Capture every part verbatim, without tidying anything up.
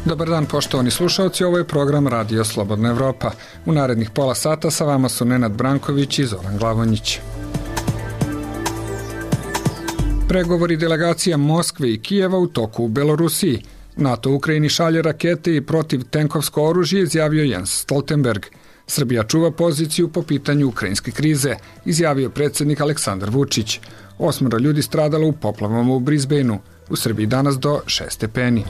Dobar dan poštovani slušalci, ovo je program Radio Slobodna Evropa. U narednih pola sata sa vama su Nenad Branković i Zoran Glavonjić. Pregovori delegacija Moskve i Kijeva u toku u Belorusiji. NATO Ukrajini šalje rakete i protivtenkovsko oružje, izjavio Jens Stoltenberg. Srbija čuva poziciju po pitanju ukrajinske krize, izjavio predsjednik Aleksandar Vučić. Osmoro ljudi stradalo u poplavama u Brisbaneu. U Srbiji danas do šest stepeni.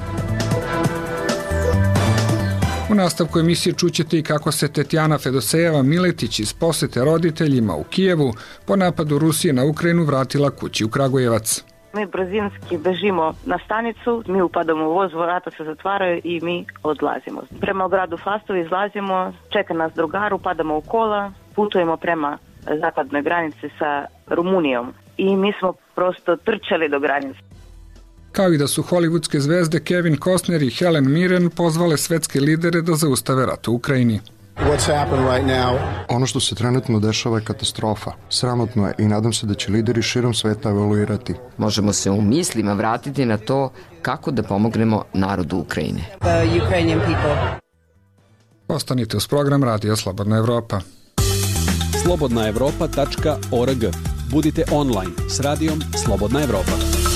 U nastavku emisije čućete i kako se Tetjana Fedosejeva Miletić iz posete roditeljima u Kijevu po napadu Rusije na Ukrajinu vratila kući u Kragujevac. Mi brzinski bežimo na stanicu, mi upadamo u voz, vrata se zatvaraju i mi odlazimo. Prema gradu Fastovu izlazimo, čeka nas drugar, upadamo u kola, putujemo prema zapadnoj granici sa Rumunijom i mi smo prosto trčali do granice. Kao i da su hollywoodske zvezde Kevin Costner i Helen Mirren pozvale svetske lidere da zaustave rat u Ukrajini. Ono što se trenutno dešava je katastrofa. Sramotno je i nadam se da će lideri širom sveta evaluirati. Možemo se u mislima vratiti na to kako da pomognemo narodu Ukrajine. Ostanite uz program Radio Slobodna Evropa. slobodna evropa tačka org. Budite online s radijom Slobodna Evropa.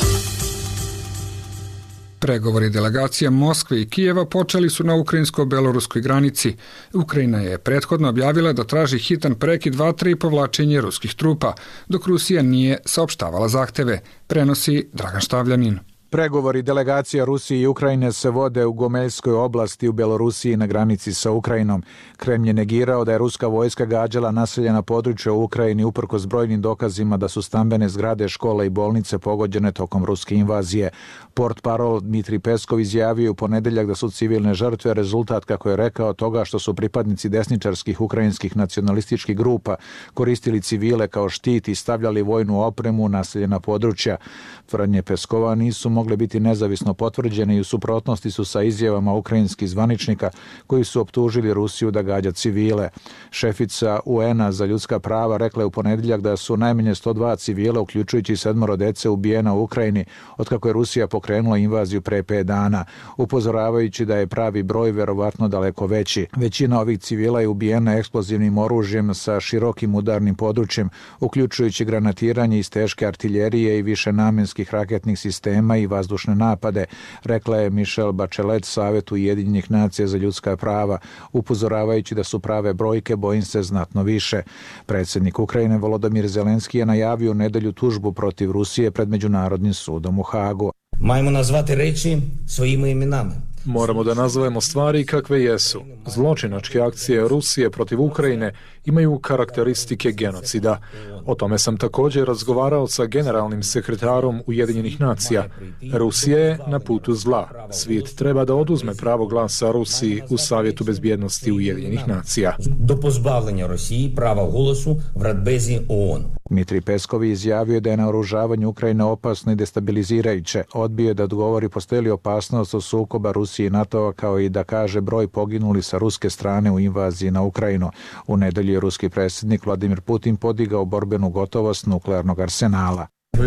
Pregovori delegacija Moskve i Kijeva počeli su na ukrajinsko-beloruskoj granici. Ukrajina je prethodno objavila da traži hitan prekid vatre i povlačenje ruskih trupa, dok Rusija nije saopštavala zahteve, prenosi Dragan Štavljanin. Pregovori delegacija Rusije i Ukrajine se vode u Gomeljskoj oblasti u Belorusiji na granici sa Ukrajinom. Kremlj je negirao da je ruska vojska gađala naseljena područja u Ukrajini uprkos brojnim dokazima da su stambene zgrade, škole i bolnice pogođene tokom ruske invazije. Portparol Dmitrij Peskov izjavio u ponedeljak da su civilne žrtve rezultat, kako je rekao, toga što su pripadnici desničarskih ukrajinskih nacionalističkih grupa koristili civile kao štit i stavljali vojnu opremu u naseljena područja. Tvrdnje Peskova nisu mogle biti nezavisno potvrđene i u suprotnosti su sa izjavama ukrajinskih zvaničnika koji su optužili Rusiju da gađa civile. Šefica U N-a za ljudska prava rekla je u ponedeljak da su najmanje sto dva civila, uključujući sedmoro dece, ubijena u Ukrajini otkako je Rusija pokrenula invaziju pre pet dana, upozoravajući da je pravi broj verovatno daleko veći. Većina ovih civila je ubijena eksplozivnim oružjem sa širokim udarnim područjem, uključujući granatiranje iz teške artiljerije i višenamenskih raketnih sistema i vazdušne napade, rekla je Michelle Bachelet Savetu Ujedinjenih nacija za ljudska prava, upozoravajući da su prave brojke, bojim se, znatno više. Predsjednik Ukrajine Volodymyr Zelenski je najavio u nedelju tužbu protiv Rusije pred Međunarodnim sudom u Hagu. Majmo nazvati reči svojim imenama. Moramo da nazovemo stvari kakve jesu. Zločinačke akcije Rusije protiv Ukrajine imaju karakteristike genocida. O tome sam također razgovarao sa generalnim sekretarom Ujedinjenih nacija. Rusija je na putu zla. Svijet treba da oduzme pravo glasa Rusiji u Savjetu bezbjednosti Ujedinjenih nacija. Do pozbavljanja Rusiji prava glasu v Radbezi O N. Dmitrij Peskov izjavio da je naoružavanje Ukrajine opasno i destabilizirajuće. Odbio je da odgovori postoji li opasnost od sukoba Rusije i NATO-a, kao i da kaže broj poginuli sa ruske strane u invaziji na Ukrajinu. U nedelju je ruski predsjednik Vladimir Putin podigao borbenu gotovost nuklearnog arsenala.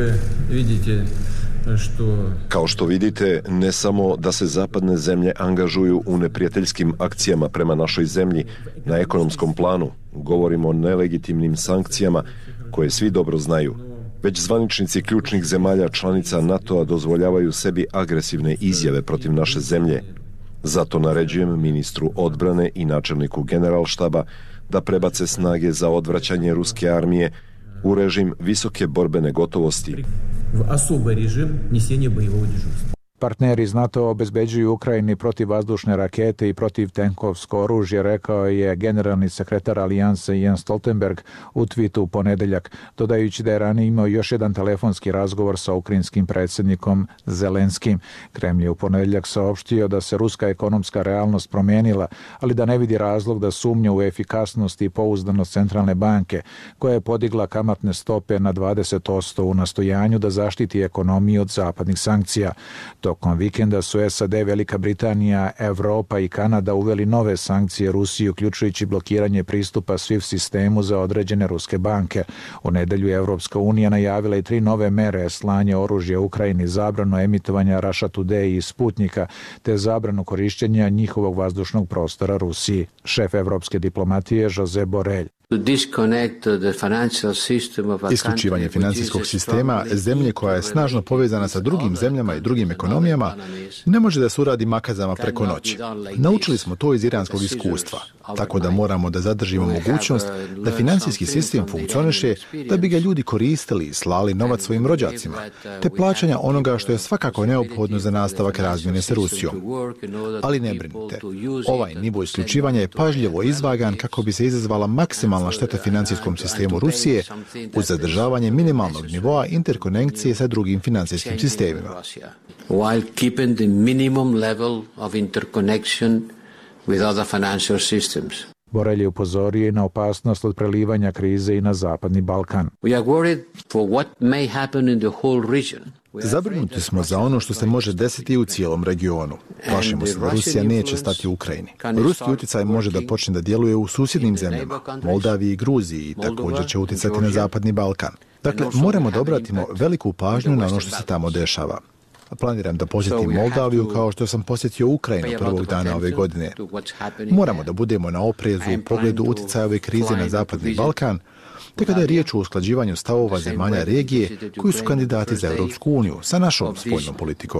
Kao što vidite, ne samo da se zapadne zemlje angažuju u neprijateljskim akcijama prema našoj zemlji na ekonomskom planu, govorimo o nelegitimnim sankcijama koje svi dobro znaju, već zvaničnici ključnih zemalja članica NATO-a dozvoljavaju sebi agresivne izjave protiv naše zemlje. Zato naređujem ministru odbrane i načelniku generalštaba da prebace snage za odvraćanje ruske armije u režim visoke borbene gotovosti. Partneri iz NATO obezbeđuju Ukrajini protivvazdušne rakete i protivtenkovsko oružje, rekao je generalni sekretar Alijanse Jens Stoltenberg u twitu u ponedeljak, dodajući da je ranije imao još jedan telefonski razgovor sa ukrajinskim predsjednikom Zelenskim. Kremlj je u ponedeljak saopštio da se ruska ekonomska realnost promijenila, ali da ne vidi razlog da sumnja u efikasnost i pouzdanost centralne banke, koja je podigla kamatne stope na dvadeset posto u nastojanju da zaštiti ekonomiju od zapadnih sankcija. Tokom vikenda su S A D, Velika Britanija, Evropa i Kanada uveli nove sankcije Rusiji, uključujući blokiranje pristupa SWIFT sistemu za određene ruske banke. U nedelju je Evropska unija najavila i tri nove mere: slanje oružja Ukrajini, zabranu emitovanja Russia Today i Sputnika, te zabranu korišćenja njihovog vazdušnog prostora Rusiji. Šef evropske diplomatije Josep Borrell: isključivanje finansijskog sistema zemlje koja je snažno povezana sa drugim zemljama i drugim ekonomijama ne može da se uradi makazama preko noći. Naučili smo to iz iranskog iskustva, tako da moramo da zadržimo mogućnost da finansijski sistem funkcioniše, da bi ga ljudi koristili i slali novac svojim rođacima, te plaćanja onoga što je svakako neophodno za nastavak razmjene sa Rusijom. Ali ne brinite, ovaj nivo isključivanja je pažljivo izvagan kako bi se izazvala maksimalna šteta finansijskom sistemu Rusije uz zadržavanje minimalnog nivoa interkonekcije sa drugim finansijskim sistemima. While keeping the minimum level of interconnection with other financial systems. Borrell je upozorio i na opasnost od prelivanja krize i na Zapadni Balkan. We are worried for what may happen in the whole region. Zabrinuti smo za ono što se može desiti u cijelom regionu. Plašimo se da Rusija neće stati u Ukrajini. Ruski utjecaj može da počne da djeluje u susjednim zemljama, Moldaviji i Gruziji, i također će utjecati na Zapadni Balkan. Dakle, moramo da obratimo veliku pažnju na ono što se tamo dešava. Planiram da posjetim Moldaviju kao što sam posjetio Ukrajinu prvog dana ove godine. Moramo da budemo na oprezu u pogledu utjecaja ove krize na Zapadni Balkan, te kada je riječ o usklađivanju stavova zemalja regije koji su kandidati za Europsku uniju sa našom spoljnom politikom.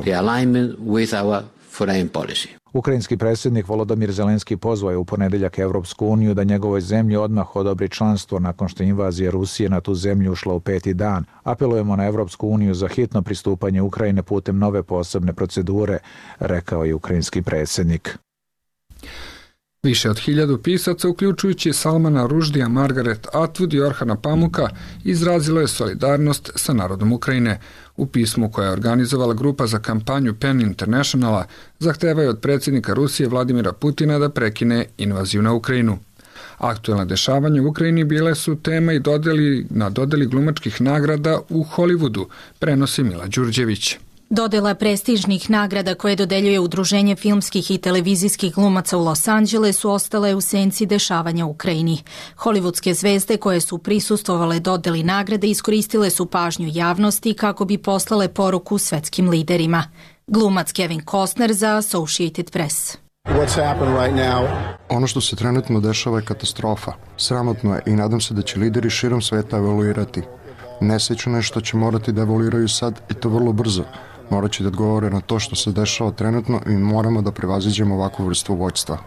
Ukrajinski predsjednik Volodymyr Zelenski pozvao je u ponedeljak Evropsku uniju da njegovoj zemlji odmah odobri članstvo nakon što je invazija Rusije na tu zemlju ušla u peti dan. Apelujemo na Evropsku uniju za hitno pristupanje Ukrajine putem nove posebne procedure, rekao je ukrajinski predsjednik. Više od hiljadu pisaca, uključujući Salmana Ruždija, Margaret Atwood i Orhana Pamuka, izrazilo je solidarnost sa narodom Ukrajine. U pismu koje je organizovala grupa za kampanju PEN Internationala zahtevaju od predsjednika Rusije Vladimira Putina da prekine invaziju na Ukrajinu. Aktuelna dešavanja u Ukrajini bile su tema i dodeli, na dodeli glumačkih nagrada u Hollywoodu, prenosi Mila Đurđević. Dodela prestižnih nagrada koje dodeljuje Udruženje filmskih i televizijskih glumaca u Los Angelesu ostale u senci dešavanja u Ukrajini. Hollywoodske zvezde koje su prisustvovale dodeli nagrade iskoristile su pažnju javnosti kako bi poslale poruku svetskim liderima. Glumac Kevin Costner za Associated Press. Right now... Ono što se trenutno dešava je katastrofa. Sramotno je i nadam se da će lideri širom sveta evoluirati. Nesrećno je što će morati da evoluiraju sad i to vrlo brzo. Morat će da odgovore na to što se dešava trenutno i moramo da prevaziđemo ovakvu vrstu vođstva.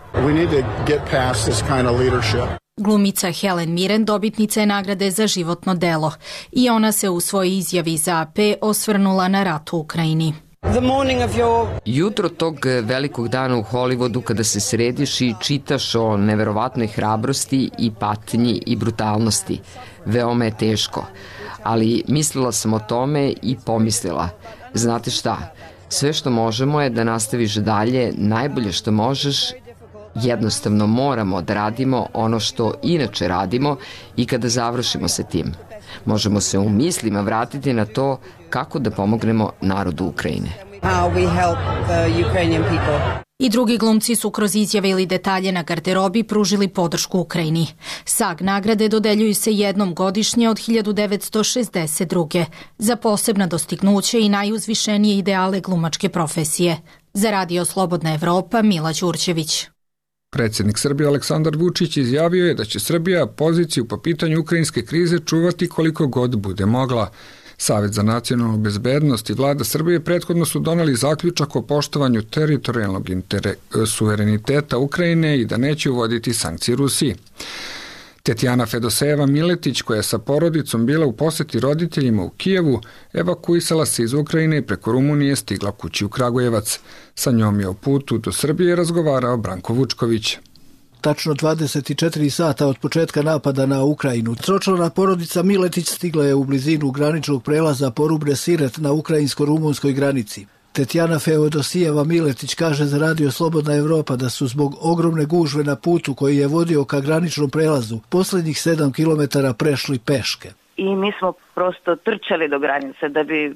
Glumica Helen Mirren dobitnica je nagrade za životno delo i ona se u svojoj izjavi za A P osvrnula na rat u Ukrajini. Jutro tog velikog dana u Hollywoodu kada se središ i čitaš o neverovatnoj hrabrosti i patnji i brutalnosti. Veoma je teško, ali mislila sam o tome i pomislila, znate šta, sve što možemo je da nastaviš dalje, najbolje što možeš, jednostavno moramo da radimo ono što inače radimo i kada završimo sa tim. Možemo se u mislima vratiti na to kako da pomognemo narodu Ukrajine. I drugi glumci su kroz izjave ili detalje na garderobi pružili podršku Ukrajini. SAG nagrade dodeljuju se jednom godišnje od hiljadu devetsto šezdeset druge za posebna dostignuća i najuzvišenije ideale glumačke profesije. Za Radio Slobodna Evropa, Mila Đurđević. Predsjednik Srbije Aleksandar Vučić izjavio je da će Srbija poziciju po pitanju ukrajinske krize čuvati koliko god bude mogla. Savet za nacionalnu bezbednost i vlada Srbije prethodno su doneli zaključak o poštovanju teritorijalnog suvereniteta Ukrajine i da neće uvoditi sankcije Rusiji. Tetjana Fedosejeva Miletić, koja je sa porodicom bila u posjeti roditeljima u Kijevu, evakuisala se iz Ukrajine i preko Rumunije stigla kući u Kragujevac. Sa njom je o putu do Srbije razgovarao Branko Vučković. Tačno dvadeset četiri sata od početka napada na Ukrajinu, tročlana porodica Miletić stigla je u blizinu graničnog prelaza Porubre Siret na ukrajinsko-rumunskoj granici. Tetjana Feodosijeva Miletić kaže za Radio Slobodna Evropa da su zbog ogromne gužve na putu koji je vodio ka graničnom prelazu posljednjih sedam kilometara prešli peške. I mi smo prosto trčali do granice da bi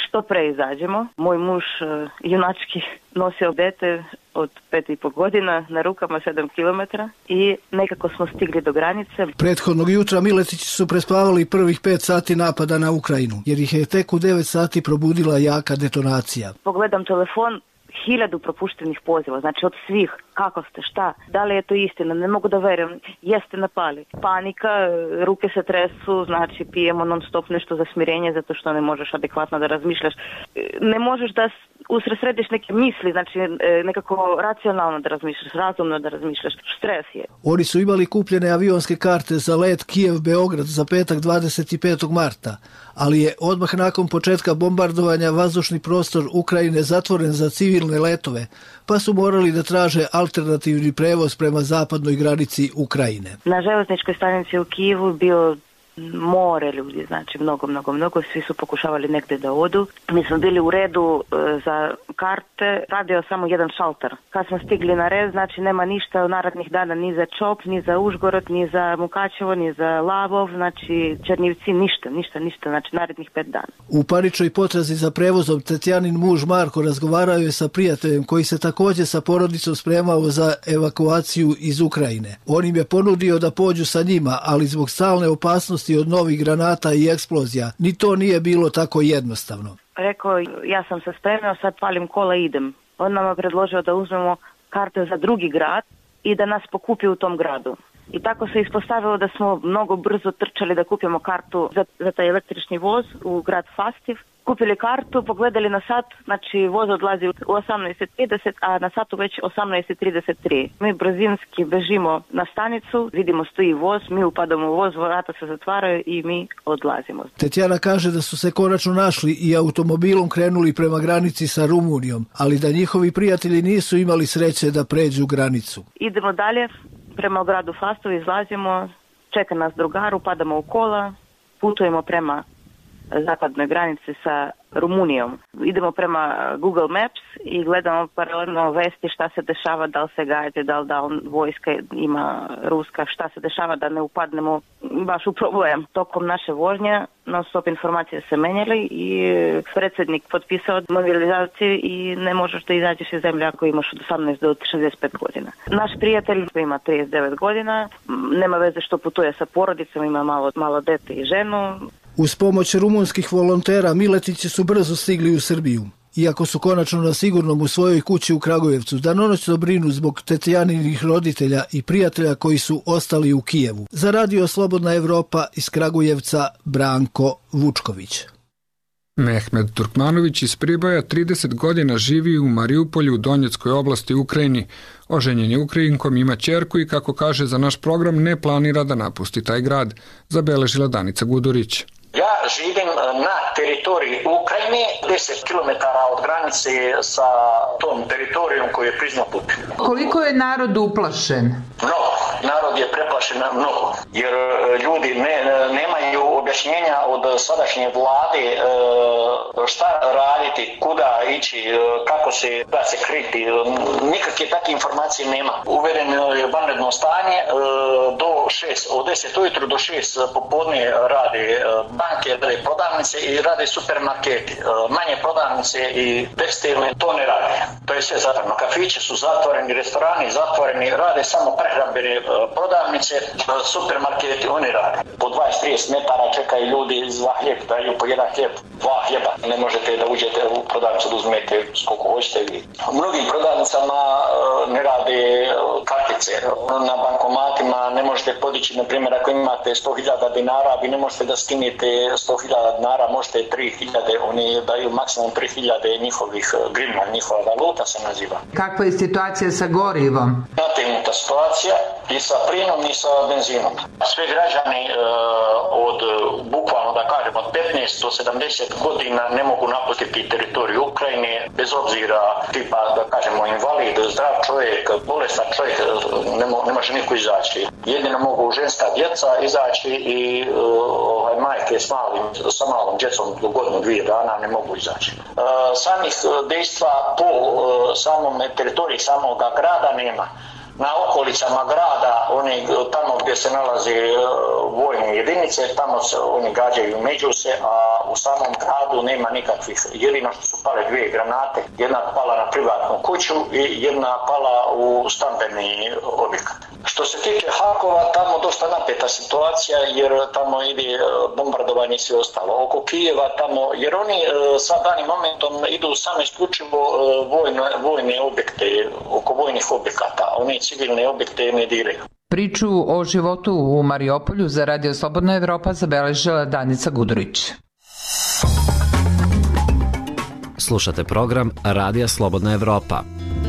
što pre izađemo. Moj muž junački nosio dete od pet i po godina na rukama sedam kilometara i nekako smo stigli do granice. Prethodnog jutra Miletići su prespavali prvih pet sati napada na Ukrajinu, jer ih je tek u devet sati probudila jaka detonacija. Pogledam telefon, hiljadu propuštenih poziva, znači od svih, kako ste, šta, da li je to istina, ne mogu da verujem, jeste napali. Panika, ruke se tresu, znači pijemo non stop nešto za smirenje zato što ne možeš adekvatno da razmišljaš. Ne možeš da usredsrediš neke misli, znači nekako racionalno da razmišljaš, razumno da razmišljaš, stres je. Oni su imali kupljene avionske karte za let Kijev-Beograd za petak dvadeset petog marta, ali je odmah nakon početka bombardovanja vazdušni prostor Ukrajine zatvoren za civilne letove, pa su morali da traže alternativni prevoz prema zapadnoj granici Ukrajine. Na železničkoj stanici u Kijevu bio more ljudi, znači mnogo, mnogo, mnogo, svi su pokušavali negde da odu. Mi smo bili u redu e, za karte, radio samo jedan šalter. Kad smo stigli na red, znači nema ništa u narednih dana ni za Čop, ni za Užgorod, ni za Mukačevo, ni za Lavov, znači Černjivci, ništa, ništa, ništa, znači narednih pet dana. U paničnoj potrazi za prevozom Tetjanin muž Marko razgovarao je sa prijateljem koji se također sa porodicom spremao za evakuaciju iz Ukrajine. On im je ponudio da pođu sa njima, ali zbog stalne opasnosti od novih granata i eksplozija, ni to nije bilo tako jednostavno. Rekao, ja sam se spremio, sad palim kola i idem. On nam je predložio da uzmemo karte za drugi grad i da nas pokupi u tom gradu. I tako se ispostavilo da smo mnogo brzo trčali da kupimo kartu za, za taj električni voz u grad Fastiv. Kupili kartu, pogledali na sat, znači voz odlazi u osamnaest trideset, a na satu već osamnaest trideset tri. Mi brzinski bežimo na stanicu, vidimo stoji voz, mi upadamo u voz, vrata se zatvaraju i mi odlazimo. Tetjana kaže da su se konačno našli i automobilom krenuli prema granici sa Rumunijom, ali da njihovi prijatelji nisu imali sreće da pređu granicu. Idemo dalje, prema gradu Fastovu izlazimo, čeka nas drugar, upadamo u kola, putujemo prema zapadnoj granici sa Rumunijom. Idemo prema Google Maps i gledamo paralelno vesti šta se dešava, da li se gađe, da li da vojska ima ruska, šta se dešava da ne upadnemo baš u problem. Tokom naše vožnje non stop informacije se menjali i predsjednik potpisao mobilizaciju i ne možeš da izađeš iz zemlje ako imaš od osamnaest do šezdeset pet godina. Naš prijatelj ima trideset devet godina, nema veze što putuje sa porodicom, ima malo, malo dete i ženu. Uz pomoć rumunskih volontera Miletići su brzo stigli u Srbiju. Iako su konačno na sigurnom u svojoj kući u Kragujevcu, danonoćno brinu zbog Tetjaninih roditelja i prijatelja koji su ostali u Kijevu. Za Radio Slobodna Evropa iz Kragujevca Branko Vučković. Mehmed Turkmanović iz Priboja trideset godina živi u Mariupolju u Donjeckoj oblasti Ukrajini. Oženjen je Ukrajinkom, ima ćerku i, kako kaže za naš program, ne planira da napusti taj grad, zabeležila Danica Gudurić. Ja živim na teritoriji Ukrajine, deset kilometara od granice sa tom teritorijom koji je priznao Putin. Koliko je narod uplašen? Mnogo. Narod je preplašen mnogo, jer ljudi ne, nemaju objašnjenja od sadašnje vlade šta raditi, kuda ići, kako se da se kriti. Nikakve takve informacije nema. Uvedeno je vanredno stanje do šest, od deset ujutru do šest popodne rade banke, rade prodavnice i rade supermarketi. Manje prodavnice i tekstilne to ne rade. To je sve zatvoreno. Kafići su zatvoreni, restorani zatvoreni, rade samo prehrambene prodavnice, supermarketi, oni rade. Po dvadeset trideset metara čekaju ljudi za hljeb, daju po jedan hljeb, dva hljeba. Ne možete da uđete u prodavnicu da uzmete koliko hoćete vi. U mnogim prodavnicama ne rade kartice. Na bankomatima ne možete podići, na primjer, ako imate sto hiljada dinara, vi ne možete da skinete sto hiljada dinara, možete tri hiljade, oni daju maksimum tri hiljade njihovih grivna, njihova valuta se naziva. Kakva je situacija sa gorivom? Nategnuta situacija i sa plinom i sa benzinom. Svi građani e, od, bukvalno da kažem, od petnaest do sedamdeset godina ne mogu napustiti teritoriju Ukrajine, bez obzira tipa, da kažemo, invalid, zdrav čovjek, bolestan čovjek, ne, mo, ne može niko izaći. Jedino mogu ženska djeca izaći i e, ovaj, majke s malim, sa malom djecom do godinu, dvije dana ne mogu izaći. E, samih dejstva po e, samom teritoriji samoga grada nema. Na okolicama grada, oni tamo gdje se nalaze vojne jedinice, tamo se oni gađaju među se, a u samom gradu nema nikakvih, jedino što su pale dvije granate, jedna pala na privatnu kuću i jedna pala u stambeni objekat. Što se tiče Hakova, tamo dosta napeta situacija jer tamo ide bombardovanje i sve ostalo. Oko Kijeva tamo, jer oni sa danim momentom idu samo isključivo vojne, vojne objekte, oko vojnih objekata, oni civilne objekte ne diraju. Priču o životu u Mariupolju za Radio Slobodna Evropa zabeležila Danica Gudurić. Slušate program Radija Slobodna Evropa.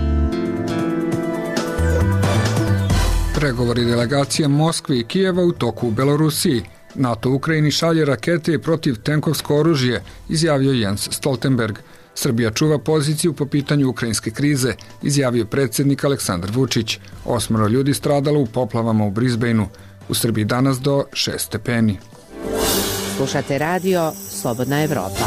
Pregovori delegacija Moskve i Kijeva u toku u Belorusiji. NATO Ukrajini šalje rakete protiv tenkovsko oružje, izjavio Jens Stoltenberg. Srbija čuva poziciju po pitanju ukrajinske krize, izjavio predsjednik Aleksandar Vučić. Osmoro ljudi stradalo u poplavama u Brisbaneu. U Srbiji danas do šest stepeni. Slušate radio Slobodna Evropa.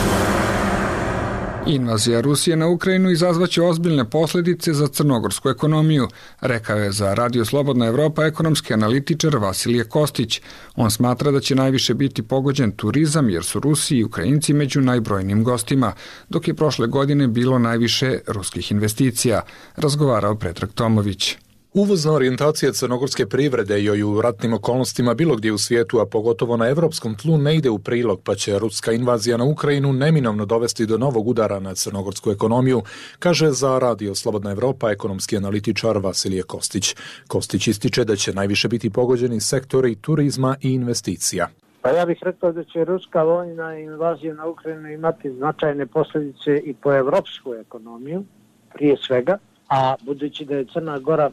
Invazija Rusije na Ukrajinu izazvaće ozbiljne posljedice za crnogorsku ekonomiju, rekao je za Radio Slobodna Evropa ekonomski analitičar Vasilije Kostić. On smatra da će najviše biti pogođen turizam jer su Rusi i Ukrajinci među najbrojnijim gostima, dok je prošle godine bilo najviše ruskih investicija, razgovarao Predrag Tomović. Uvozna orijentacija crnogorske privrede joj u ratnim okolnostima bilo gdje u svijetu, a pogotovo na evropskom tlu, ne ide u prilog, pa će ruska invazija na Ukrajinu neminovno dovesti do novog udara na crnogorsku ekonomiju, kaže za Radio Slobodna Evropa ekonomski analitičar Vasilije Kostić. Kostić ističe da će najviše biti pogođeni sektori turizma i investicija. Pa ja bih rekao da će ruska vojna invazija na Ukrajinu imati značajne posljedice i po evropsku ekonomiju, prije svega, a budući da je Crna Gora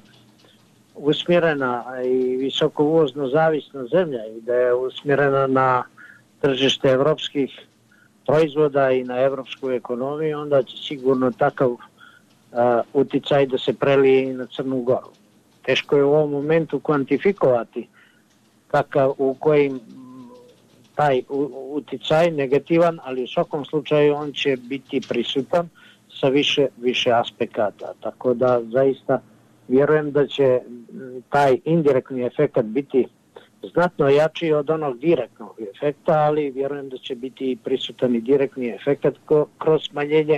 usmjerena i visoko uvozno zavisna zemlja i da je usmjerena na tržište evropskih proizvoda i na evropsku ekonomiju, onda će sigurno takav uh, uticaj da se prelije i na Crnu Goru. Teško je u ovom momentu kvantifikovati kakav, u kojim taj uticaj negativan, ali u svakom slučaju on će biti prisutan sa više, više aspekata. Tako da zaista vjerujem da će taj indirektni efekt biti znatno jači od onog direktnog efekta, ali vjerujem da će biti prisutan i direktni efekt kroz smanjenje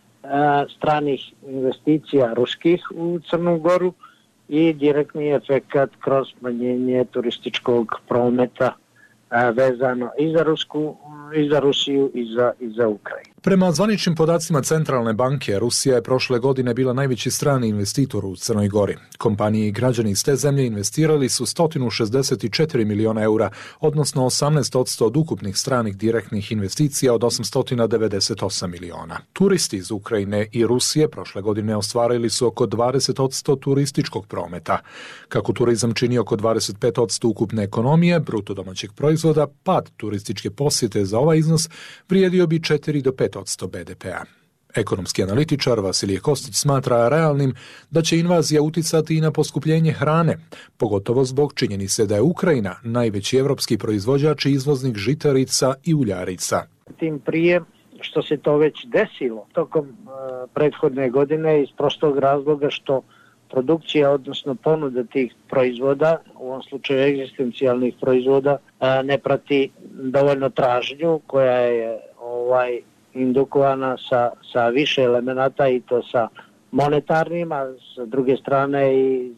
a, stranih investicija ruskih u Crnu Goru i direktni efekt kroz smanjenje turističkog prometa a, vezano i za Rusku, i za Rusiju i za, i za Ukrajinu. Prema zvaničnim podacima Centralne banke, Rusija je prošle godine bila najveći strani investitor u Crnoj Gori. Kompanije i građani iz te zemlje investirali su sto šezdeset četiri miliona eura, odnosno osamnaest posto od ukupnih stranih direktnih investicija od osamsto devedeset osam miliona. Turisti iz Ukrajine i Rusije prošle godine ostvarili su oko dvadeset posto turističkog prometa. Kako turizam čini oko dvadeset pet posto ukupne ekonomije, bruto domaćeg proizvoda, pad turističke posjete za ovaj iznos vrijedio bi četiri do pet posto be de pea. Ekonomski analitičar Vasilije Kostić smatra realnim da će invazija uticati i na poskupljenje hrane, pogotovo zbog činjenice da je Ukrajina najveći evropski proizvođač i izvoznik žitarica i uljarica. Tim prije što se to već desilo tokom uh, prethodne godine iz prostog razloga što produkcija, odnosno ponuda tih proizvoda, u ovom slučaju egzistencijalnih proizvoda, uh, ne prati dovoljno tražnju koja je ovaj indukovana sa, sa više elemenata i to sa monetarnim, a s druge strane i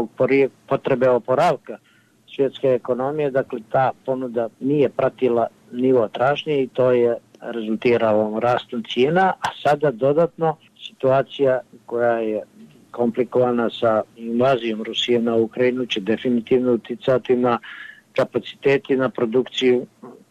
potrebe oporavka svjetske ekonomije, dakle ta ponuda nije pratila nivo tražnje i to je rezultiralo rastom cijena, a sada dodatno situacija koja je komplikovana sa invazijom Rusije na Ukrajinu će definitivno uticati na kapaciteti na produkciju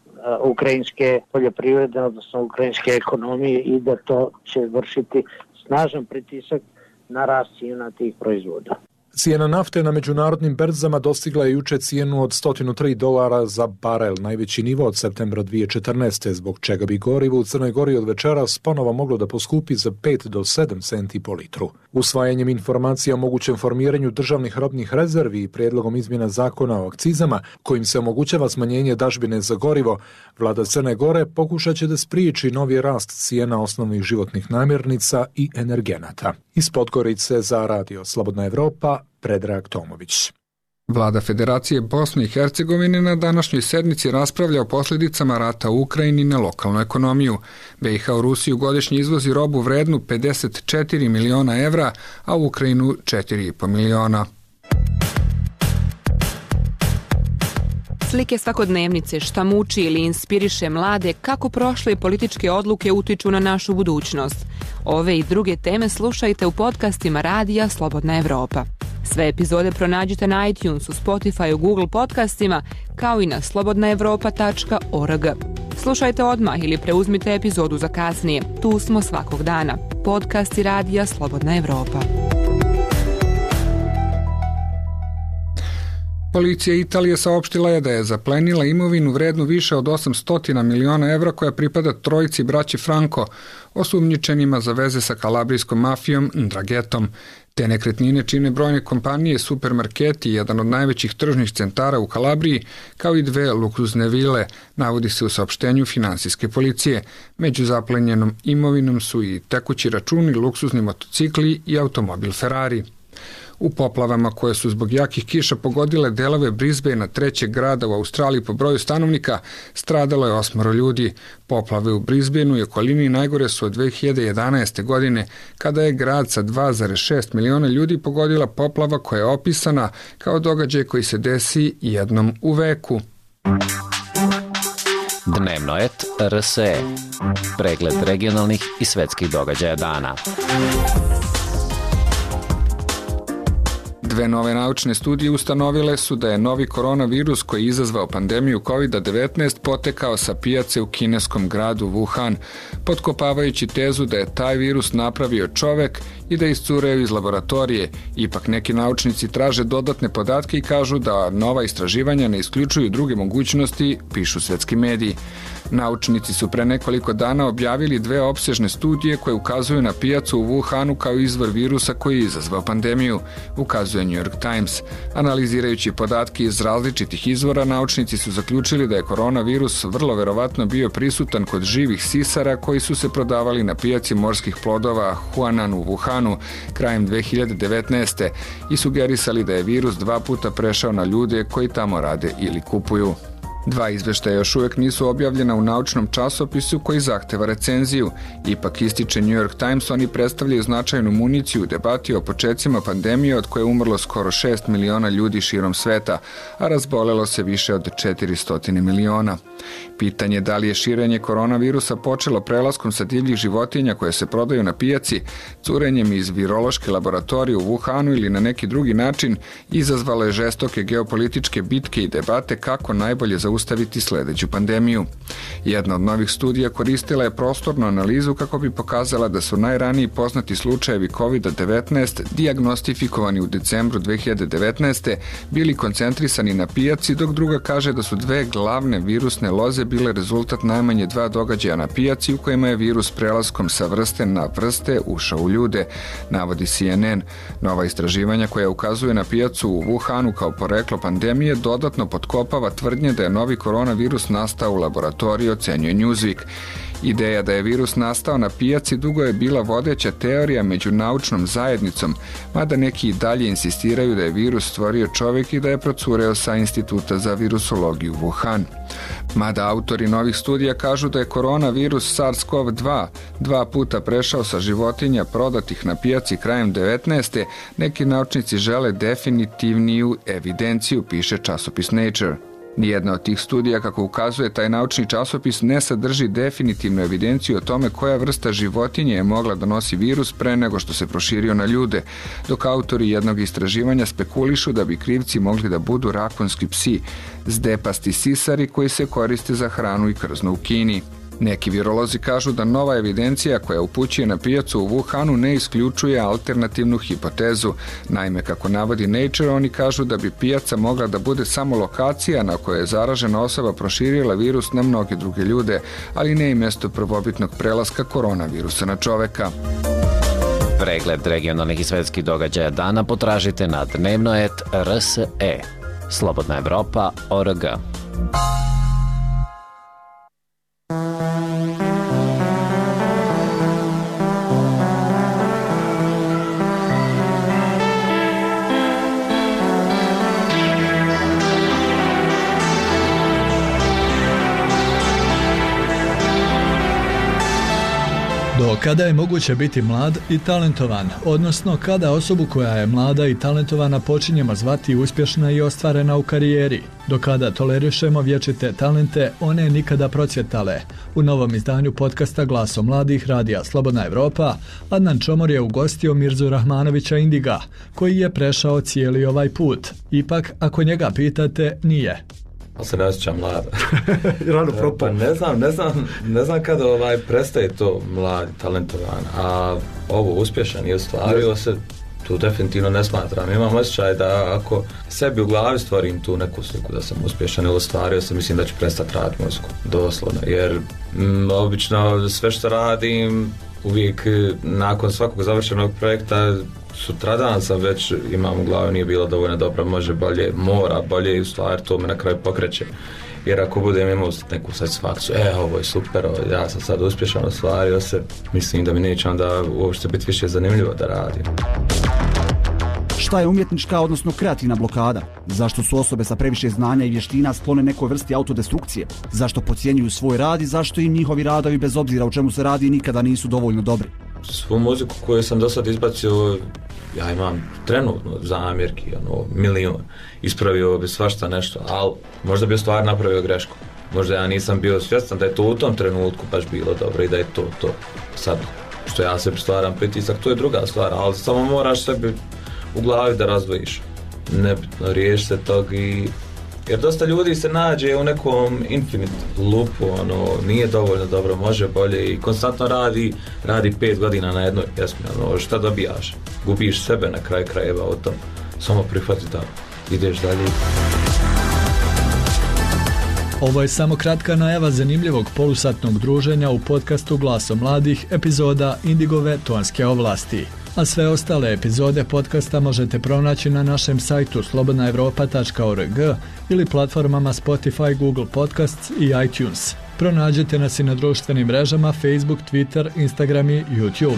ukrajinske poljoprivrede, odnosno ukrajinske ekonomije i da to će vršiti snažan pritisak na rast cijena tih proizvoda. Cijena nafte na međunarodnim berzama dostigla je juče cijenu od sto tri dolara za barel, najveći nivo od septembra dvije tisuće četrnaeste, zbog čega bi gorivo u Crnoj Gori od večeras ponovo moglo da poskupi za pet do sedam centi po litru. Usvajanjem informacija o mogućem formiranju državnih robnih rezervi i prijedlogom izmjena zakona o akcizama, kojim se omogućava smanjenje dažbine za gorivo, vlada Crne Gore pokušat će da spriječi novi rast cijena osnovnih životnih namirnica i energenata. Iz Podgorice za Radio Slobodna Evropa, Predrag Tomović. Vlada Federacije Bosne i Hercegovine na današnjoj sednici raspravlja o posljedicama rata u Ukrajini na lokalnu ekonomiju. B i H u Rusiju godišnje izvozi robu vrednu pedeset četiri miliona evra, a u Ukrajinu četiri i po miliona. Slike svakodnevnice, šta muči ili inspiriše mlade, kako prošle političke odluke utiču na našu budućnost. Ove i druge teme slušajte u podcastima Radija Slobodna Evropa. Sve epizode pronađite na iTunesu, Spotifyu, Google podcastima, kao i na slobodna evropa tačka org. Slušajte odmah ili preuzmite epizodu za kasnije. Tu smo svakog dana. Podcasti Radija Slobodna Evropa. Policija Italije saopštila je da je zaplenila imovinu vrednu više od osamsto miliona evra koja pripada trojici braći Franco, osumnjičenima za veze sa kalabrijskom mafijom Ndrangetom. Te nekretnine čine brojne kompanije, supermarketi i jedan od najvećih tržnih centara u Kalabriji, kao i dve luksuzne vile, navodi se u saopštenju finansijske policije. Među zaplenjenom imovinom su i tekući računi, luksuzni motocikli i automobil Ferrari. U poplavama koje su zbog jakih kiša pogodile delove Brisbanea, trećeg grada u Australiji po broju stanovnika, stradalo je osmoro ljudi. Poplave u Brisbaneu i okolini najgore su od dve hiljade jedanaeste. godine, kada je grad sa dva zarez šest miliona ljudi pogodila poplava koja je opisana kao događaj koji se desi jednom u veku. Dnevno et R S E. Pregled regionalnih i svetskih događaja dana. Dve nove naučne studije ustanovile su da je novi koronavirus koji je izazvao pandemiju kovid devetnaest potekao sa pijace u kineskom gradu Wuhan, potkopavajući tezu da je taj virus napravio čovek i da iscureo iz laboratorije. Ipak neki naučnici traže dodatne podatke i kažu da nova istraživanja ne isključuju druge mogućnosti, pišu svetski mediji. Naučnici su pre nekoliko dana objavili dve opsežne studije koje ukazuju na pijacu u Wuhanu kao izvor virusa koji je izazvao pandemiju, ukazuje New York Times. Analizirajući podatke iz različitih izvora, naučnici su zaključili da je koronavirus vrlo verovatno bio prisutan kod živih sisara koji su se prodavali na pijaci morskih plodova Huanan u Wuhanu krajem dve hiljade devetnaeste. i sugerisali da je virus dva puta prešao na ljude koji tamo rade ili kupuju. Dva izveštaja još uvijek nisu objavljena u naučnom časopisu koji zahteva recenziju. Ipak ističe New York Times, oni predstavljaju značajnu municiju u debati o početcima pandemije od koje je umrlo skoro šest miliona ljudi širom sveta, a razbolelo se više od četiristo miliona. Pitanje da li je širenje koronavirusa počelo prelaskom sa divljih životinja koje se prodaju na pijaci, curenjem iz virološke laboratorije u Wuhanu ili na neki drugi način, izazvalo je žestoke geopolitičke bitke i debate kako najbolje zaustaviti sledeću pandemiju. Jedna od novih studija koristila je prostornu analizu kako bi pokazala da su najraniji poznati slučajevi kovid devetnaest dijagnostifikovani u decembru dve hiljade devetnaeste. bili koncentrisani na pijaci, dok druga kaže da su dve glavne virusne loze bile rezultat najmanje dva događaja na pijaci u kojima je virus prelaskom sa vrste na vrste ušao u ljude, navodi C N N. Nova istraživanja koja ukazuje na pijacu u Wuhanu kao poreklo pandemije dodatno potkopava tvrdnje da je novi koronavirus nastao u laboratoriji, ocenjuje Newsweek. Ideja da je virus nastao na pijaci dugo je bila vodeća teorija među naučnom zajednicom, mada neki i dalje insistiraju da je virus stvorio čovjek i da je procureo sa Instituta za virusologiju Wuhan. Mada autori novih studija kažu da je koronavirus SARS-CoV dva dva puta prešao sa životinja prodatih na pijaci krajem devetnaeste. neki naučnici žele definitivniju evidenciju, piše časopis Nature. Nijedna od tih studija, kako ukazuje taj naučni časopis, ne sadrži definitivnu evidenciju o tome koja vrsta životinje je mogla da nosi virus pre nego što se proširio na ljude, dok autori jednog istraživanja spekulišu da bi krivci mogli da budu rakonski psi, zdepasti sisari koji se koriste za hranu i krzno u Kini. Neki virolozi kažu da nova evidencija koja upućuje na pijacu u Wuhanu ne isključuje alternativnu hipotezu. Naime, kako navodi Nature, oni kažu da bi pijaca mogla da bude samo lokacija na kojoj je zaražena osoba proširila virus na mnoge druge ljude, ali ne i mesto prvobitnog prelaska koronavirusa na čoveka. Pregled regionalnih i svetskih događaja dana potražite na dnevno et R S E. Slobodna Evropa tačka org. Do kada je moguće biti mlad i talentovan, odnosno kada osobu koja je mlada i talentovana počinjemo zvati uspješna i ostvarena u karijeri, do kada tolerišemo vječite talente, one nikada procvjetale. U novom izdanju podcasta Glasom mladih radija Slobodna Evropa, Adnan Čomor je ugostio Mirzu Rahmanovića Indiga, koji je prešao cijeli ovaj put. Ipak, ako njega pitate, nije. Ali se ne osjećam mlad. Rano propao. Pa ne znam, ne znam, ne znam kada ovaj prestaje to mlad, talentovan, a ovo uspješan i ostvario se, tu definitivno ne smatram. Imam osjećaj da ako sebi u glavi stvorim tu neku sliku da sam uspješan ili ostvario se, mislim da ću prestati raditi muziku, doslovno, jer m, obično sve što radim, uvijek nakon svakog završenog projekta, sutradan sam već imam u glavi nije bilo dovoljno dobro, može bolje, mora bolje i u stvari to me na kraju pokreće. Jer ako budem imao neku satisfakciju, e, ovo je super, ovo, ja sam sad uspješan, ostvario se, mislim da mi neće onda uopšte biti više zanimljivo da radim. Šta je umjetnička, odnosno kreativna blokada? Zašto su osobe sa previše znanja i vještina sklone nekoj vrsti autodestrukcije? Zašto podcjenjuju svoj rad i zašto im njihovi radovi, bez obzira o čemu se radi, nikada nisu dovoljno dobri? Svu muziku koju sam do sad izbacio, ja imam trenutno zamjerki, ono, milion. Ispravio bi svašta nešto, ali možda bi u stvari napravio grešku. Možda ja nisam bio svjestan da je to u tom trenutku baš bilo dobro i da je to to. Sad, što ja sebi stvaram pritisak, to je druga stvar, ali samo moraš sebi u glavi da razdvojiš. Nebitno, riješi se tog i... Jer dosta ljudi se nađe u nekom infinite loopu, ono, nije dovoljno dobro, može bolje i konstantno radi, radi pet godina na jednoj pjesmi, ono, šta dobijaš? Gubiš sebe na kraj krajeva o tom. Samo prihvati da ideš dalje. Ovo je samo kratka najava zanimljivog polusatnog druženja u podcastu Glasom mladih, epizoda Indigove tonske ovlasti. A sve ostale epizode podcasta možete pronaći na našem sajtu slobodna evropa tačka org ili platformama Spotify, Google Podcasts i iTunes. Pronađite nas i na društvenim mrežama Facebook, Twitter, Instagram i YouTube.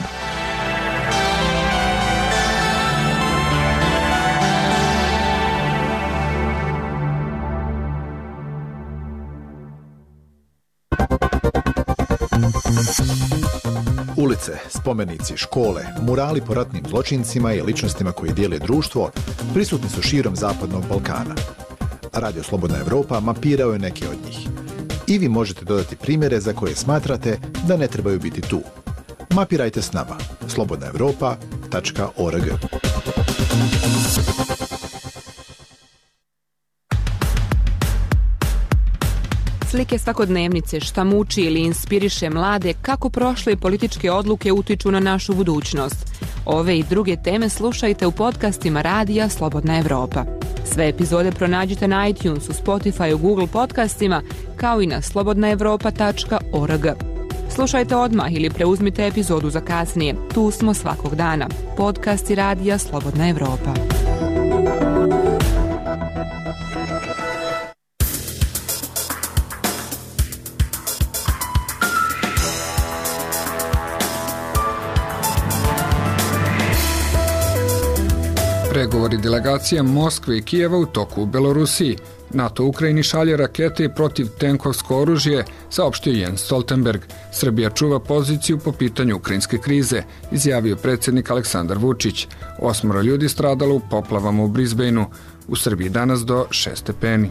Ulice, spomenici, škole, murali po ratnim zločincima i ličnostima koji dijele društvo prisutni su širom Zapadnog Balkana. Radio Slobodna Evropa mapirao je neke od njih. I vi možete dodati primjere za koje smatrate da ne trebaju biti tu. Mapirajte s nama. slobodna evropa tačka org. Slike svakodnevnice, šta muči ili inspiriše mlade, kako prošle političke odluke utiču na našu budućnost. Ove i druge teme slušajte u podcastima radija Slobodna Evropa. Sve epizode pronađite na iTunesu, Spotify, Google podcastima, kao i na slobodna evropa tačka org. Slušajte odmah ili preuzmite epizodu za kasnije. Tu smo svakog dana. Podcasti radija Slobodna Evropa. Pregovori delegacija Moskve i Kijeva u toku u Belorusiji. NATO Ukrajini šalje rakete protiv tenkovsko oružje, saopštio Jens Stoltenberg. Srbija čuva poziciju po pitanju ukrajinske krize, izjavio predsjednik Aleksandar Vučić. Osmoro ljudi stradalo u poplavama u Brisbaneu. U Srbiji danas do šest stepeni.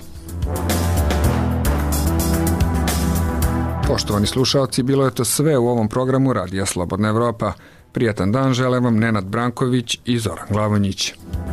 Poštovani slušalci, bilo je to sve u ovom programu Radija Slobodna Evropa. Prijatan dan žele vam Nenad Branković i Zoran Glavonjić.